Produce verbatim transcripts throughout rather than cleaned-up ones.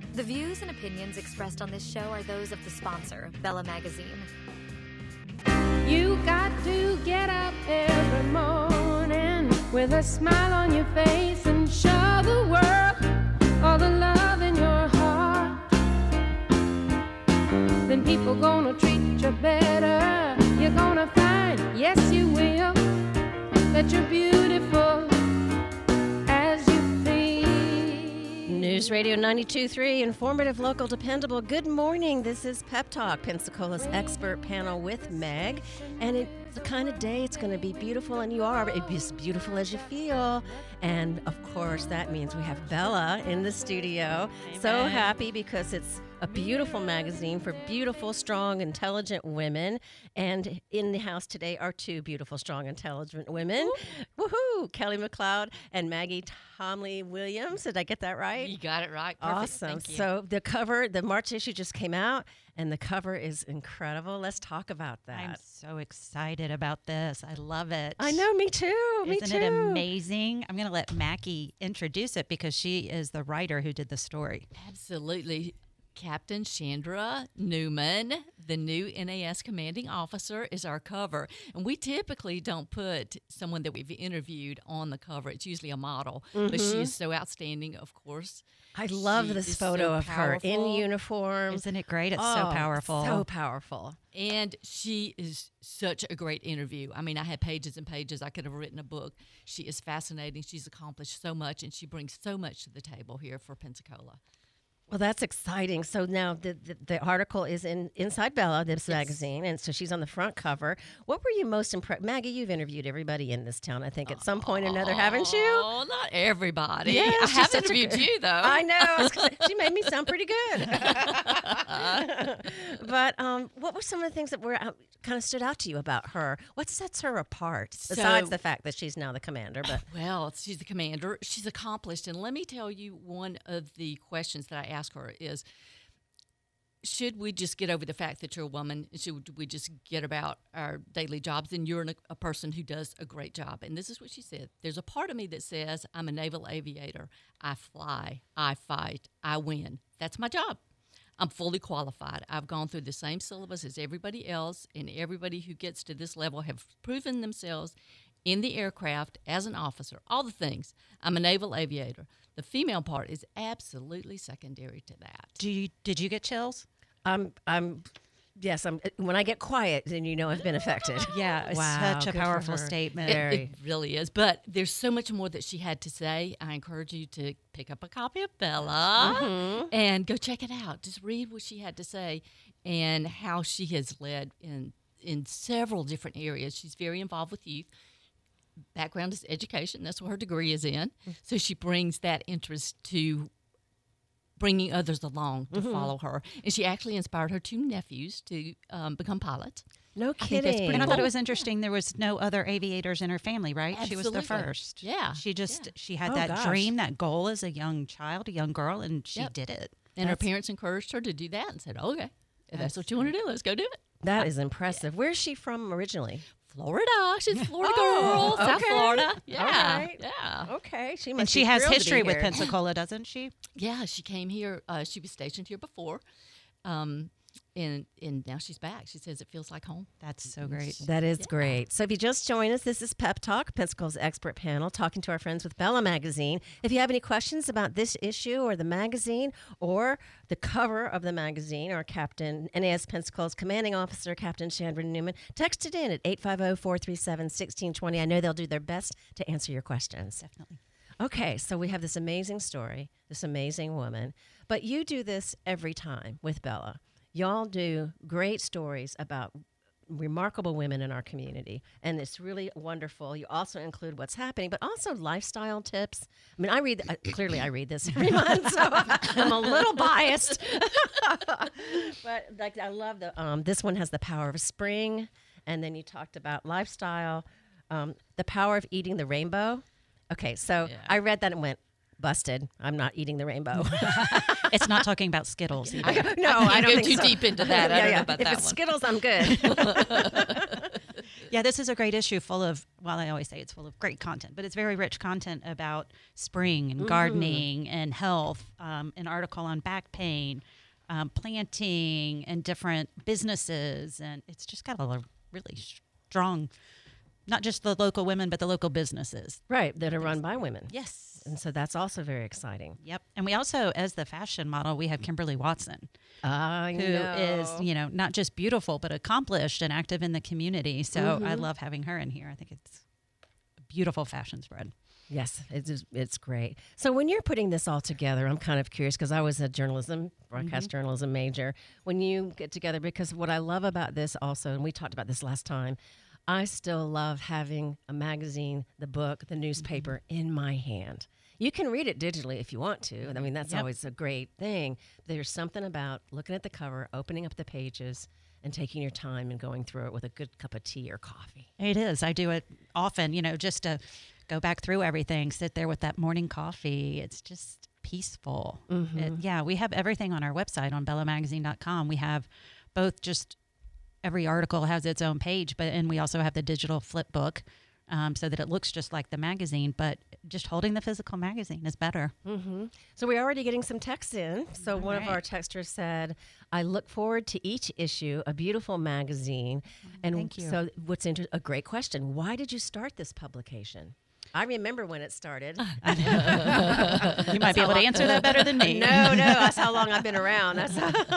The views and opinions expressed on this show are those of the sponsor, Bella Magazine. You got to get up every morning with a smile on your face and show the world all the love in your heart. Then people gonna treat you better. You're gonna find, yes you will, that you're beautiful as you feel. News Radio ninety-two point three, informative, local, dependable. Good morning. This is Pep Talk, Pensacola's expert panel with Meg. And it's the kind of day it's going to be beautiful, and you are. It's as beautiful as you feel. And, of course, that means we have Bella in the studio. Amen. So happy because it's a beautiful magazine for beautiful, strong, intelligent women. And in the house today are two beautiful, strong, intelligent women. Woo. Woohoo! Kelly McLeod and Maggie Tomley Williams. Did I get that right? You got it right. Perfect. Awesome. Thank you. So the cover, the March issue just came out, and the cover is incredible. Let's talk about that. I'm so excited about this. I love it. I know, me too. Me Isn't too. it amazing? I'm going to let Mackie introduce it because she is the writer who did the story. Absolutely. Captain Chandra Newman, the new N A S commanding officer, is our cover. And we typically don't put someone that we've interviewed on the cover. It's usually a model. Mm-hmm. But she is so outstanding, of course. I love she this photo so of powerful. her in uniform. Isn't it great? It's oh, so powerful. So powerful. And she is such a great interview. I mean, I had pages and pages. I could have written a book. She is fascinating. She's accomplished so much, and she brings so much to the table here for Pensacola. Well, that's exciting. So now the, the, the article is in Inside Bella, this yes. magazine, and so she's on the front cover. What were you most impressed? Maggie, you've interviewed everybody in this town, I think, at some point or another, haven't you? Oh, not everybody. Yeah, I she's have such a interviewed good- you, though. I know. I was gonna say, she made me sound pretty good. But um, what were some of the things that were uh, kind of stood out to you about her? What sets her apart, besides So- the fact that she's now the commander? But Well, she's the commander. She's accomplished. And let me tell you, one of the questions that I ask her is, should we just get over the fact that you're a woman? Should we just get about our daily jobs? And you're an, a person who does a great job. And this is what she said. There's a part of me that says, I'm a naval aviator. I fly. I fight. I win. That's my job. I'm fully qualified. I've gone through the same syllabus as everybody else, and everybody who gets to this level have proven themselves in the aircraft as an officer, all the things. I'm a naval aviator. The female part is absolutely secondary to that. Do you, did you get chills? I'm, I'm, yes, I'm. When I get quiet, then you know I've been affected. Yeah, it's Wow, such a good for powerful her. statement. It, Very. it really is. But there's so much more that she had to say. I encourage you to pick up a copy of Bella Mm-hmm. and go check it out. Just read what she had to say and how she has led in in several different areas. She's very involved with youth. Background is education. That's what her degree is in. So she brings that interest to bringing others along to Mm-hmm. follow her. And she actually inspired her two nephews to um, become pilots. No I think that's kidding. pretty. And I thought it was interesting. There was no other aviators in her family, right? She was the Absolutely. first. Yeah. She just Yeah. she had Oh, that gosh. dream, that goal as a young child, a young girl, and she Yep. did it. And her That's- parents encouraged her to do that and said, okay, if that's what you want to do, let's go do it. That is impressive. Where's she from originally? Florida. She's a Florida Oh, girl. South okay. Florida. Yeah. All right. Yeah. Okay, she must And she be has thrilled to history be with here. Pensacola, doesn't she? Yeah. She came here. Uh, she was stationed here before. Um, and, and now she's back. She says it feels like home. That's so great. That is great. So if you just joined us, this is Pep Talk, Pensacola's expert panel, talking to our friends with Bella Magazine. If you have any questions about this issue or the magazine or the cover of the magazine, our Captain, N A S Pensacola's commanding officer, Captain Chandra Newman, text it in at eight five zero, four three seven, one six two zero. I know they'll do their best to answer your questions. Definitely. Okay, so we have this amazing story, this amazing woman, but you do this every time with Bella. Y'all do great stories about remarkable women in our community, and it's really wonderful. You also include what's happening, but also lifestyle tips. I mean, I read, uh, clearly I read this every month, so I'm a little biased. But like, I love the, um, this one has the power of spring, and then you talked about lifestyle, um, the power of eating the rainbow. Okay, so Yeah. I read that and went, busted. I'm not eating the rainbow. It's not talking about Skittles either. No, I I don't go think too so. deep into that. I Yeah, don't yeah. know about if that it's one. Skittles, I'm good. Yeah, this is a great issue full of, well, I always say it's full of great content, but it's very rich content about spring and gardening and health, um, an article on back pain, um, planting and different businesses. And it's just got a really strong, not just the local women, but the local businesses. Right, that are run by women. Yes. And so that's also very exciting. Yep. And we also, as the fashion model, we have Kimberly Watson, I who is, you know, not just beautiful, but accomplished and active in the community. So Mm-hmm. I love having her in here. I think it's a beautiful fashion spread. Yes, it's it's great. So when you're putting this all together, I'm kind of curious because I was a journalism, broadcast Mm-hmm. journalism major. When you get together, because what I love about this also, and we talked about this last time, I still love having a magazine, the book, the newspaper Mm-hmm. in my hand. You can read it digitally if you want to. I mean, that's Yep. always a great thing. There's something about looking at the cover, opening up the pages, and taking your time and going through it with a good cup of tea or coffee. It is. I do it often, you know, just to go back through everything, sit there with that morning coffee. It's just peaceful. It, yeah, we have everything on our website on bella magazine dot com. We have both just every article has its own page, but and we also have the digital flip book um, so that it looks just like the magazine, but just holding the physical magazine is better. Mm-hmm. So we're already getting some texts in. So All one of right. our texters said, I look forward to each issue, a beautiful magazine. And thank you. so what's inter- a great question. Why did you start this publication? I remember when it started. You might be able to answer that better than me. no, no, that's how long I've been around. That's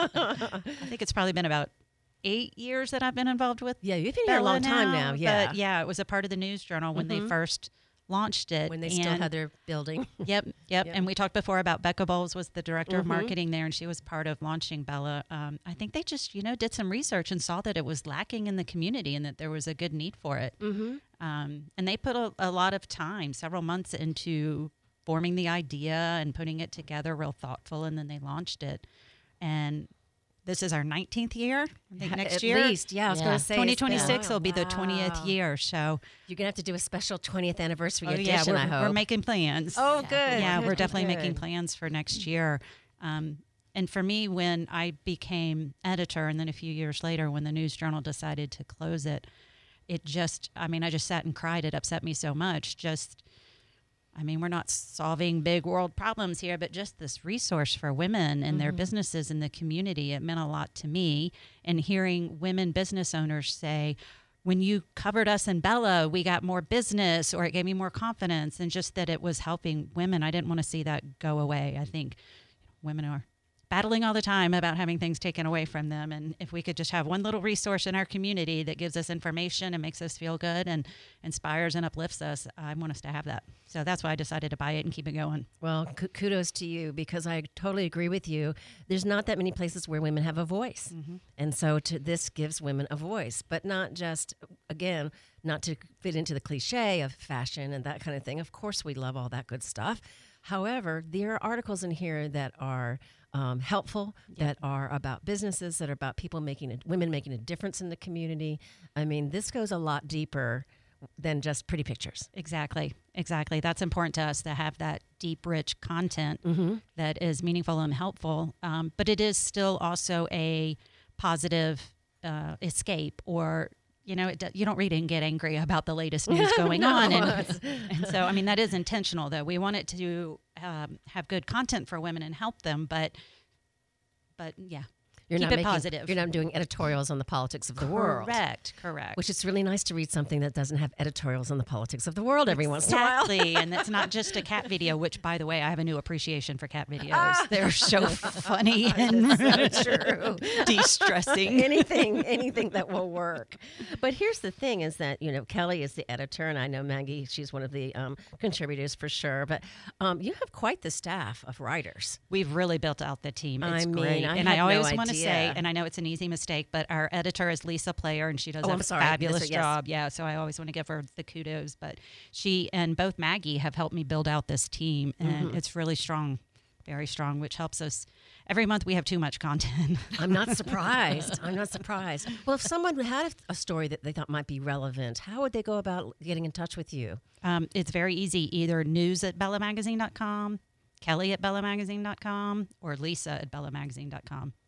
I think it's probably been about eight years that I've been involved with yeah, you've been here a Bella long time now. Yeah. But yeah, it was a part of the News Journal when they first launched it. When they still and- had their building. Yep, yep, Yep. And we talked before about Becca Bowles was the director of Mhm. marketing there, and she was part of launching Bella. Um, I think they just, you know, did some research and saw that it was lacking in the community and that there was a good need for it. Mm-hmm. Um, and they put a, a lot of time, several months, into forming the idea and putting it together real thoughtful, and then they launched it. And this is our nineteenth year. I think next At year, least, yeah, I was Yeah. going to say. it's twenty been- twenty-six will be the Wow. twentieth year. So, You're going to have to do a special twentieth anniversary oh edition, yeah, we're, I hope. we're making plans. Oh, good. Yeah, Good, we're good, definitely making good. plans for next year. Um, and for me, when I became editor, and then a few years later, when the News Journal decided to close it, it just, I mean, I just sat and cried. It upset me so much. Just, I mean, we're not solving big world problems here, but just this resource for women and their businesses in the community, it meant a lot to me. And hearing women business owners say, when you covered us in Bella, we got more business, or it gave me more confidence, and just that it was helping women. I didn't want to see that go away. I think women are battling all the time about having things taken away from them. And if we could just have one little resource in our community that gives us information and makes us feel good and inspires and uplifts us, I want us to have that. So that's why I decided to buy it and keep it going. Well, k- kudos to you, because I totally agree with you. There's not that many places where women have a voice. Mm-hmm. And so to, this gives women a voice, but not just, again, not to fit into the cliche of fashion and that kind of thing. Of course, we love all that good stuff. However, there are articles in here that are um, helpful, that are about businesses, that are about people making a, women making a difference in the community. I mean, this goes a lot deeper than just pretty pictures. Exactly. Exactly. That's important to us, to have that deep, rich content that is meaningful and helpful. Um, but it is still also a positive uh, escape, or, you know, it, do- you don't read it and get angry about the latest news going No, on. And, it's- and so, I mean, that is intentional, though. We want it to um, have good content for women and help them. But, but yeah. You're Keep not it making, positive. You're not doing editorials on the politics of the world. Correct. Correct. Which it's really nice to read something that doesn't have editorials on the politics of the world every once in a while. Exactly, and it's not just a cat video. Which, by the way, I have a new appreciation for cat videos. Ah. They're so funny and That's so true. de-stressing. anything, anything that will work. But here's the thing: is that you know Kelly is the editor, and I know Maggie; she's one of the um, contributors for sure. But um, you have quite the staff of writers. We've really built out the team. It's I mean, great, I and had I no always want to say, idea. and I know it's an easy mistake, but our editor is Lisa Player, and she does Oh, a I'm sorry. fabulous Lisa, yes. job. Yeah, so I always want to give her the kudos. But she and both Maggie have helped me build out this team, and Mm-hmm. it's really strong, very strong, which helps us. Every month we have too much content. I'm not surprised. I'm not surprised. Well, if someone had a, a story that they thought might be relevant, how would they go about getting in touch with you? Um, it's very easy, either news at bella magazine dot com, Kelly at bella magazine dot com, or Lisa at bella magazine dot com.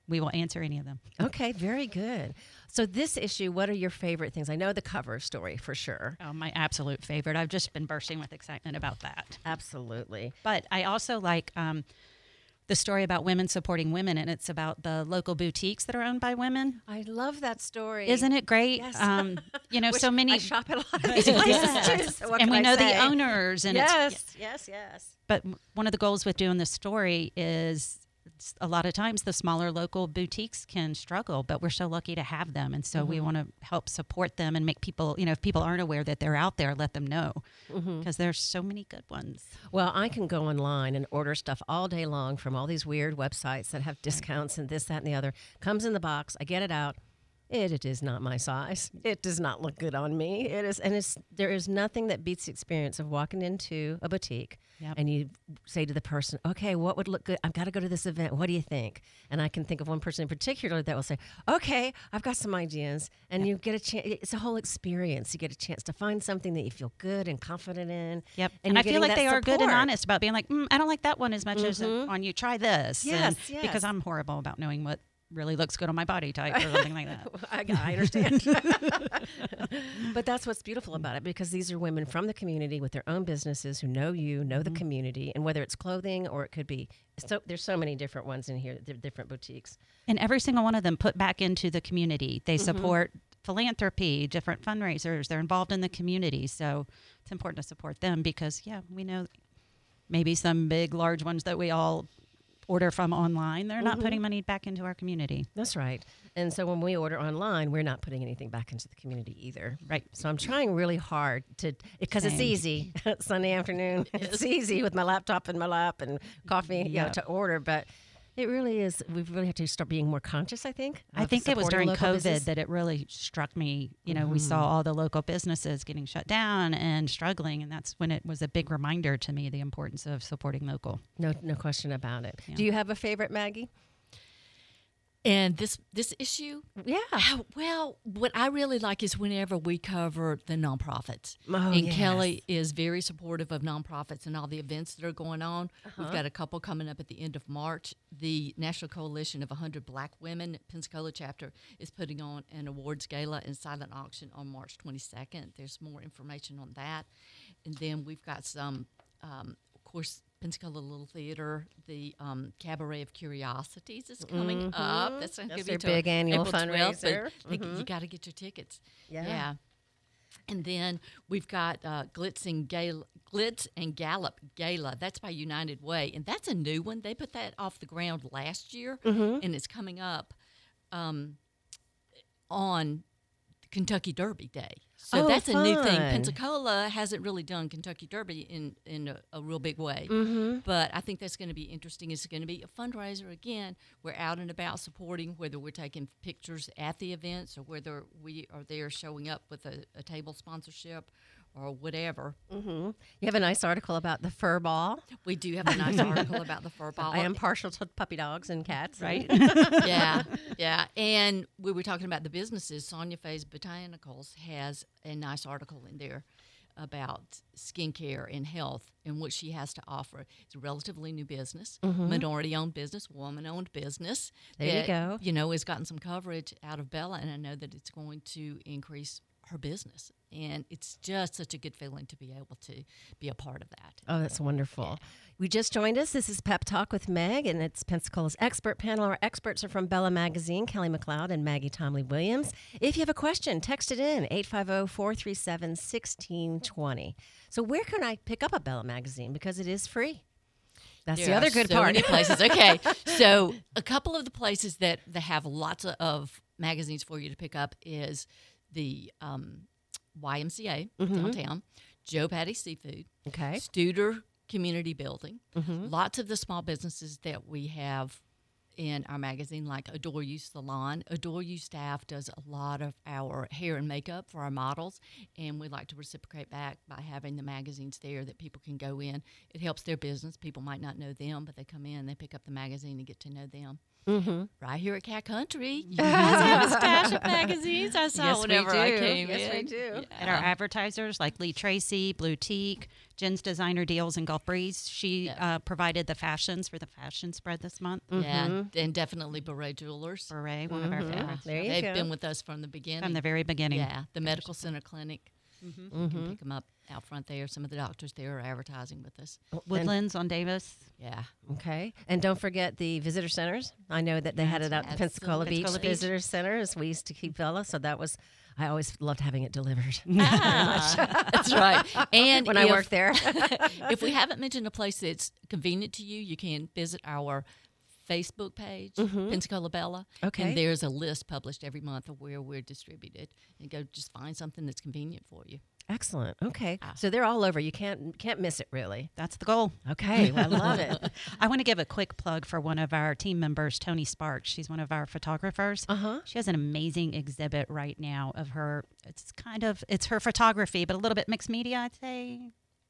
we will answer any of them. Okay, very good. So this issue, what are your favorite things? I know the cover story for sure. Oh, my absolute favorite. I've just been bursting with excitement about that. Absolutely. But I also like um, the story about women supporting women, and it's about the local boutiques that are owned by women. I love that story. Isn't it great? Yes. Um, you know, Which so many. I shop at a lot of these places Yes. too. So what and can we I know say? the owners, and yes, it's. yes, yes. But one of the goals with doing this story is a lot of times the smaller local boutiques can struggle, but we're so lucky to have them. And so mm-hmm. we want to help support them and make people, you know, if people aren't aware that they're out there, let them know, because mm-hmm. there's so many good ones. Well, I can go online and order stuff all day long from all these weird websites that have discounts and this, that, and the other. Comes in the box. I get it out. It, it is not my size. It does not look good on me. It is, and it's there is nothing that beats the experience of walking into a boutique yep. and you say to the person, "Okay, what would look good? I've got to go to this event. What do you think?" And I can think of one person in particular that will say, "Okay, I've got some ideas." And yep. you get a chance. It's a whole experience. You get a chance to find something that you feel good and confident in. Yep. And, and I feel like they support. are good and honest about being like, mm, "I don't like that one as much mm-hmm. as on you. Try this." Yes, and yes. Because I'm horrible about knowing what really looks good on my body type or something like that. I, I understand. But that's what's beautiful about it, because these are women from the community with their own businesses who know you, know the mm-hmm. community, and whether it's clothing or it could be, so there's so many different ones in here, different boutiques. And every single one of them put back into the community. They mm-hmm. support philanthropy, different fundraisers. They're involved in the community. So it's important to support them because, yeah, we know maybe some big, large ones that we all order from online, they're mm-hmm. not putting money back into our community. That's right. And so when we order online, we're not putting anything back into the community either. Right. So I'm trying really hard to, because it's easy. Sunday afternoon, it's easy with my laptop in my lap and coffee yep. you know, to order, but it really is, we really have to start being more conscious, I think. I think it was during COVID business. that it really struck me. You know, mm-hmm. we saw all the local businesses getting shut down and struggling, and that's when it was a big reminder to me, the importance of supporting local. No no question about it. Yeah. Do you have a favorite, Maggie? And this this issue, yeah. Uh, well, what I really like is whenever we cover the nonprofits. Oh, and yes. Kelly is very supportive of nonprofits and all the events that are going on. Uh-huh. We've got a couple coming up at the end of March. The National Coalition of one hundred Black Women Pensacola chapter is putting on an awards gala and silent auction on March twenty-second. There's more information on that. And then we've got some, um, of course, Pensacola Little Theater, the um, Cabaret of Curiosities is coming mm-hmm. up. That's going to That's be their big annual April twelfth, fundraiser. But Mm-hmm. you got to get your tickets. Yeah. yeah. And then we've got uh, Glitz and Gala, Glitz and Gallop Gala. That's by United Way, and that's a new one. They put that off the ground last year, mm-hmm. and it's coming up um, on Kentucky Derby Day. So oh, that's fun. a new thing. Pensacola hasn't really done Kentucky Derby in, in a, a real big way. Mm-hmm. But I think that's going to be interesting. It's going to be a fundraiser again. We're out and about supporting, whether we're taking pictures at the events or whether we are there showing up with a, a table sponsorship or whatever. Mm-hmm. You have a nice article about the fur ball. We do have a nice article about the fur ball. I am partial to puppy dogs and cats, right? yeah, yeah. And we were talking about the businesses. Sonia Faye's Botanicals has a nice article in there about skincare and health and what she has to offer. It's a relatively new business, mm-hmm. minority-owned business, woman-owned business. There that, you go. You know, has gotten some coverage out of Bella, and I know that it's going to increase her business. And it's just such a good feeling to be able to be a part of that. Oh, that's wonderful. Yeah. We just joined us. This is Pep Talk with Meg, and it's Pensacola's expert panel. Our experts are from Bella Magazine, Kelly McLeod and Maggie Tomley-Williams. If you have a question, text it in, eight five zero, four three seven, one six two zero. So where can I pick up a Bella Magazine? Because it is free. That's there the other are good so part. Many places. Okay, so a couple of the places that, that have lots of, of magazines for you to pick up is the um, Y M C A mm-hmm. downtown, Joe Patty Seafood, okay, Studer Community Building, mm-hmm. lots of the small businesses that we have in our magazine, like Adore You Salon. Adore You staff does a lot of our hair and makeup for our models, and we like to reciprocate back by having the magazines there that people can go in. It helps their business. People might not know them, but they come in, they pick up the magazine and get to know them. Mm-hmm. Right here at Cat Country, you guys have a stash of magazines. I saw yes, whenever we do. I came yes, in. we do. Yeah. And our advertisers like Lee Tracy, Blue Teak, Jen's Designer Deals in Gulf Breeze. She Yeah. uh, provided the fashions for the fashion spread this month. Yeah, and definitely Beret Jewelers. Beret, one of our favorites. There you They've go. been with us from the beginning. From the very beginning. Yeah, the Medical Center Clinic. You can pick them up out front there. Some of the doctors there are advertising with us. Woodlands on Davis. Yeah. Okay. And don't forget the visitor centers. I know that they had it out at the Pensacola Absolutely. Beach Pensacola Beach. Visitor Center as we used to keep Bella. So that was, I always loved having it delivered That's right. And when if, I worked there. if we haven't mentioned a place that's convenient to you, you can visit our Facebook page, Pensacola Bella. Okay. And there's a list published every month of where we're distributed. And go just find something that's convenient for you. Excellent. Okay. Ah. So they're all over. You can't can't miss it really. That's the goal. Okay. Well, I love it. I want to give a quick plug for one of our team members, Tony Sparks. She's one of our photographers. Uh-huh. She has an amazing exhibit right now of her. It's kind of, it's her photography, but a little bit mixed media, I'd say.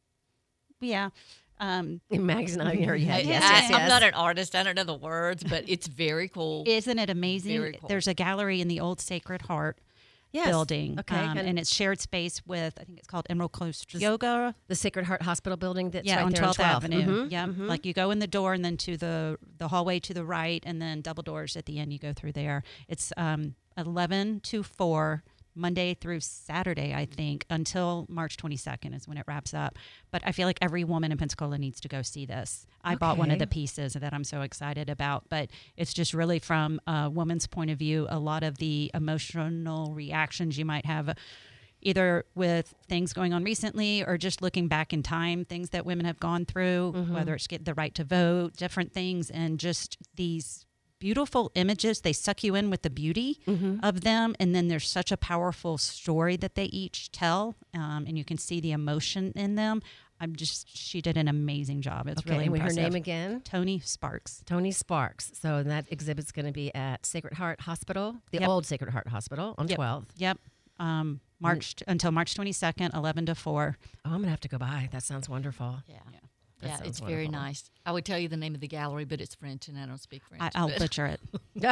Yeah. Um, Magazine on your head. I- Yes, I, yes, yes. I'm not an artist. I don't know the words, but it's very cool. isn't it amazing? Very cool. There's a gallery in the old Sacred Heart Yes. building. Okay. um, and and it's shared space with, I think it's called Emerald Coast Yoga. the Sacred Heart Hospital building that's yeah, right on there twelfth on Avenue. Mhm, Yeah, mhm. like you go in the door and then to the the hallway to the right, and then double doors at the end. You go through there. It's um, eleven to four, Monday through Saturday, I think, until March twenty-second is when it wraps up. But I feel like every woman in Pensacola needs to go see this. I bought one of Okay. the pieces that I'm so excited about, but it's just really from a woman's point of view, a lot of the emotional reactions you might have either with things going on recently or just looking back in time, things that women have gone through, whether it's get the right to vote, different things, and just these beautiful images. They suck you in with the beauty of them, and then there's such a powerful story that they each tell, um, and you can see the emotion in them. I'm just, she did an amazing job. It's Okay. really and her impressive. name again? Tony Sparks. Tony Sparks. So that exhibit's going to be at Sacred Heart Hospital, the Yep. old Sacred Heart Hospital on Yep. twelfth. Yep. Um, March until March twenty-second, eleven to four. Oh, I'm going to have to go by. That sounds wonderful. Yeah. That Yeah, sounds it's very wonderful. nice. I would tell you the name of the gallery, but it's French, and I don't speak French. I, I'll but- butcher it.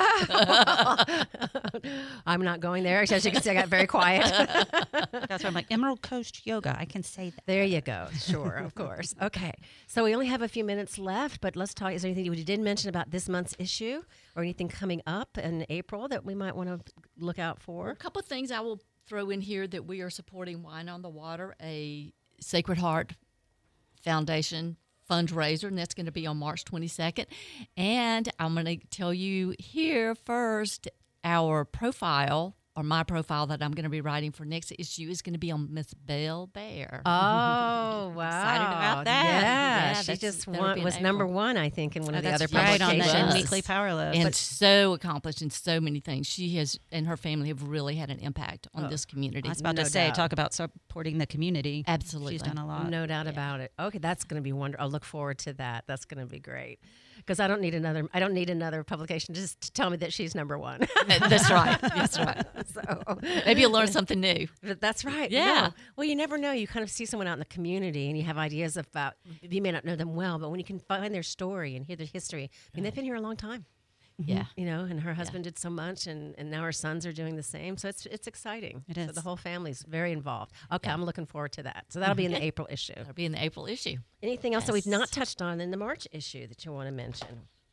I'm not going there. As you can see, I got very quiet. That's why I'm like, Emerald Coast Yoga. I can say that. There you go. Sure, of course. Okay. So we only have a few minutes left, but let's talk. Is there anything you did mention about this month's issue or anything coming up in April that we might want to look out A for? couple of things I will throw in here that we are supporting Wine on the Water, a Sacred Heart Foundation fundraiser, and that's going to be on March twenty-second. And I'm going to tell you here first, our profile, or my profile that I'm going to be writing for next issue is going to be on Miss Belle Bear. Oh, wow. Excited about that. Yeah, Yeah, she that's- just that'll won, be in was number April. one, I think, in one Oh, of the that's other right, on publications. the was. weekly power list. and so accomplished in so many things. She has and her family have really had an impact on this community. I was about No to say, doubt. talk about supporting the community. Absolutely. She's done a lot. No doubt about it. Okay, that's going to be wonderful. I'll look forward to that. That's going to be great. Because I don't need another. I don't need another publication just to tell me that she's number one. That's right. That's right. so Maybe you'll learn something new. But that's right. Yeah. No. Well, you never know. You kind of see someone out in the community and you have ideas about, you may not know them well, but when you can find their story and hear their history, I mean, they've been here a long time, Yeah. you know, and her husband did so much and, and now her sons are doing the same. So it's it's exciting. It So is. the whole family's very involved. Okay, I'm looking forward to that. So that'll be in the April issue. That'll be in the April issue. Anything else that we've Yes. not touched on in the March issue that you want to mention?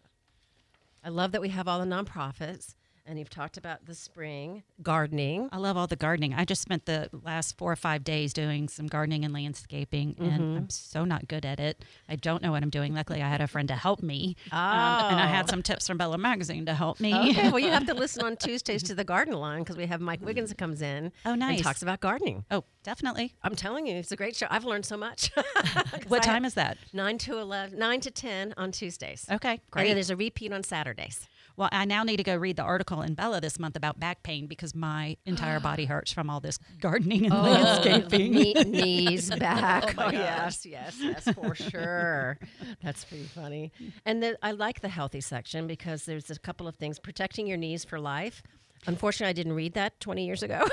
I love that we have all the nonprofits. And you've talked about the spring gardening. I love all the gardening. I just spent the last four or five days doing some gardening and landscaping, and I'm so not good at it. I don't know what I'm doing. Luckily, I had a friend to help me, um, and I had some tips from Bella Magazine to help me. Okay, well, you have to listen on Tuesdays to the Garden Line because we have Mike Wiggins that comes in Oh, nice. and talks about gardening. Oh, definitely. I'm telling you, it's a great show. I've learned so much. What time is that? Nine to eleven, nine to ten on Tuesdays. Okay, And great. then there's a repeat on Saturdays. Well, I now need to go read the article in Bella this month about back pain because my entire body hurts from all this gardening and landscaping. Knee, knees, back. Oh, yes, yes, yes, for sure. That's pretty funny. And then I like the healthy section because there's a couple of things. Protecting your knees for life. Unfortunately, I didn't read that twenty years ago.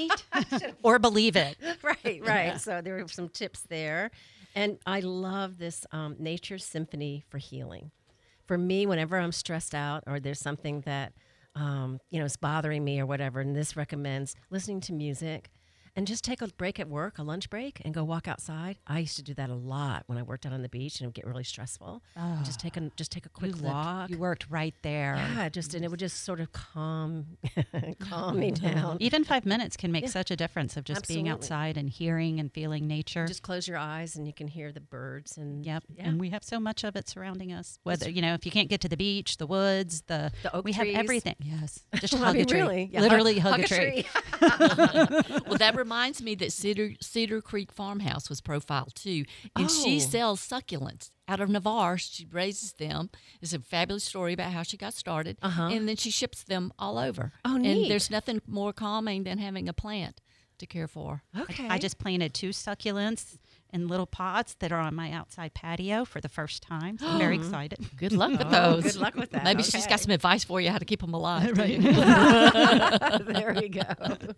Or believe it. right, right. So there were some tips there. And I love this um, Nature Symphony for Healing. For me, whenever I'm stressed out or there's something that, um, you know, is bothering me or whatever, and this recommends listening to music and just take a break at work, a lunch break, and go walk outside. I used to do that a lot when I worked out on the beach, and it would get really stressful. Oh. Just take a just take a quick you walk. Lived, you worked right there. Yeah, just and it would just sort of calm calm me down. Even five minutes can make Yeah. such a difference of just being Absolutely. outside and hearing and feeling nature. Just close your eyes, and you can hear the birds. And Yep. yeah. And we have so much of it surrounding us. Whether, you know, if you can't get to the beach, the woods, the, The oak we trees. have everything. Yes. Just Well, I hug mean, a tree. really, yeah, Literally hug- hug, hug a a tree. tree. Well, that reminds me that Cedar Cedar Creek Farmhouse was profiled too, and she Oh. sells succulents out of Navarre. She raises them. It's a fabulous story about how she got started, Uh-huh. and then she ships them all over. Oh, And neat. there's nothing more calming than having a plant to care for. Okay. I just planted two succulents in little pots that are on my outside patio for the first time. So I'm very excited. Good luck with Oh, those. good luck with that. Maybe she's Okay. got some advice for you how to keep them alive. Right. There we go.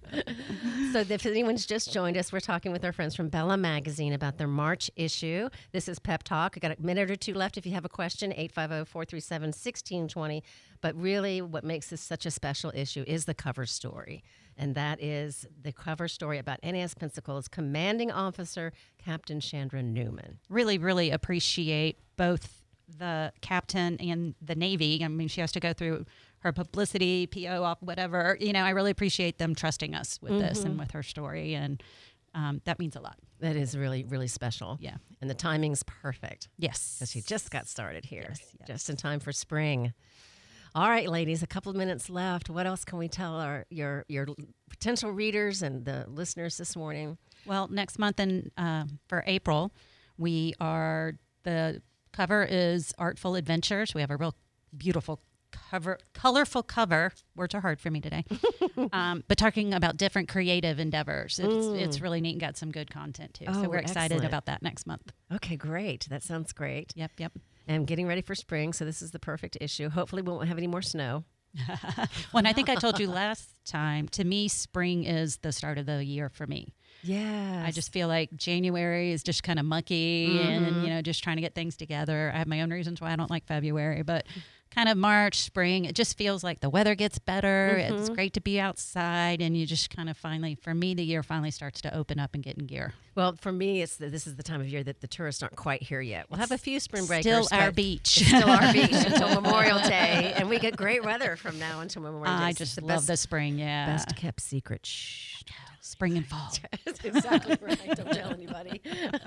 So if anyone's just joined us, we're talking with our friends from Bella Magazine about their March issue. This is Pep Talk. I got a minute or two left if you have a question, eight five zero, four three seven, one six two zero. But really what makes this such a special issue is the cover story. And that is the cover story about N A S Pensacola's commanding officer, Captain Chandra Newman. Really, really appreciate both the captain and the Navy. I mean, she has to go through her publicity, P O op, whatever. You know, I really appreciate them trusting us with this and with her story. And um, that means a lot. That is really, really special. Yeah. And the timing's perfect. Yes. Because she just got started here, Yes, yes. just in time for spring. All right, ladies, a couple of minutes left. What else can we tell our your your potential readers and the listeners this morning? Well, next month in uh, for April, we are the cover is Artful Adventures. We have a real beautiful cover, colorful cover. Words are hard for me today, um, but talking about different creative endeavors. It's it's really neat and got some good content too. Oh, so we're excited excellent. about that next month. Okay, great. That sounds great. Yep, yep. And getting ready for spring, so this is the perfect issue. Hopefully, we won't have any more snow. Well, and I think I told you last time. To me, spring is the start of the year for me. Yeah, I just feel like January is just kind of mucky and, you know, just trying to get things together. I have my own reasons why I don't like February, but kind of March, spring, it just feels like the weather gets better. It's great to be outside, and you just kind of finally, for me, the year finally starts to open up and get in gear. Well, for me, it's the, this is the time of year that the tourists aren't quite here yet. We'll have a few spring breakers. Still our but beach. it's still our beach until Memorial Day, and we get great weather from now until Memorial Day. I It's just the love best, the spring, yeah. best kept secret. Shh. Spring and fall. That's exactly right. Don't tell anybody.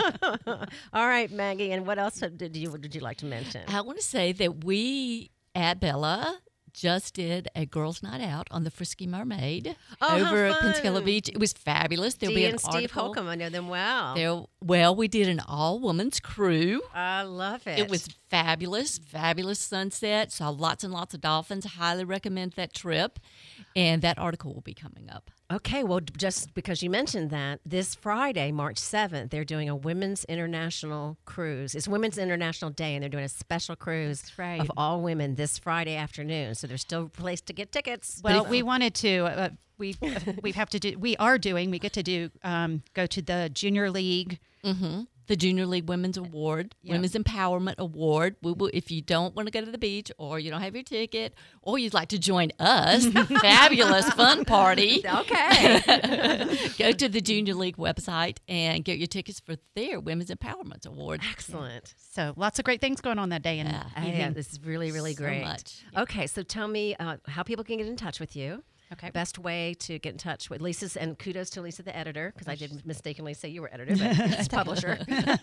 All right, Maggie. And what else did you did you like to mention? I want to say that we at Bella just did a girls' night out on the Frisky Mermaid Oh, how over at fun. Pensacola Beach. It was fabulous. There'll Dee be an and Steve article. Holcomb. I know them well. There, well, we did an all-women's crew. I love it. It was fabulous, fabulous sunset. Saw lots and lots of dolphins. Highly recommend that trip. And that article will be coming up. Okay, well, d- just because you mentioned that, this Friday, March seventh, they're doing a Women's International Cruise. It's Women's International Day, and they're doing a special cruise That's right. of all women this Friday afternoon. So there's still a place to get tickets. Well, we wanted to. Uh, we we have to do. We are doing. We get to do. Um, go to the Junior League. Mm-hmm. The Junior League Women's Award, Yeah. Women's Empowerment Award. We will, if you don't want to go to the beach, or you don't have your ticket, or you'd like to join us, fabulous fun party. Okay. Go to the Junior League website and get your tickets for their Women's Empowerment Award. Excellent. So lots of great things going on that day. And Yeah. Uh, yeah, this is really, really So great. much. Okay, so tell me uh, how people can get in touch with you. Okay. Best way to get in touch with Lisa's, and kudos to Lisa, the editor, because I did mistakenly say you were editor, but it's publisher.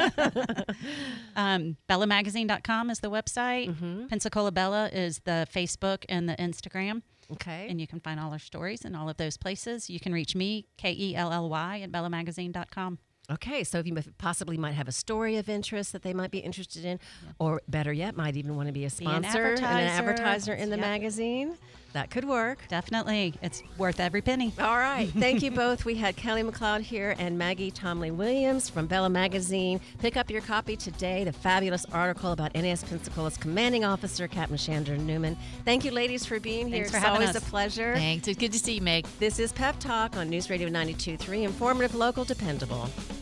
Um, Bella Magazine dot com is the website. Pensacola Bella is the Facebook and the Instagram. Okay. And you can find all our stories in all of those places. You can reach me, K E L L Y, at Bella Magazine dot com. Okay, so if you m- possibly might have a story of interest that they might be interested in, or better yet, might even want to be a an sponsor and an advertiser. advertiser in the Yep. magazine, that could work. Definitely. It's worth every penny. All right, thank you both. We had Kelly McLeod here and Maggie Tomley Williams from Bella Magazine. Pick up your copy today, the fabulous article about N A S Pensacola's commanding officer, Captain Chandra Newman. Thank you, ladies, for being here. Thanks for it's having always us. a pleasure. Thanks. It's good to see you, Meg. This is Pep Talk on News Radio ninety-two point three, informative, local, dependable.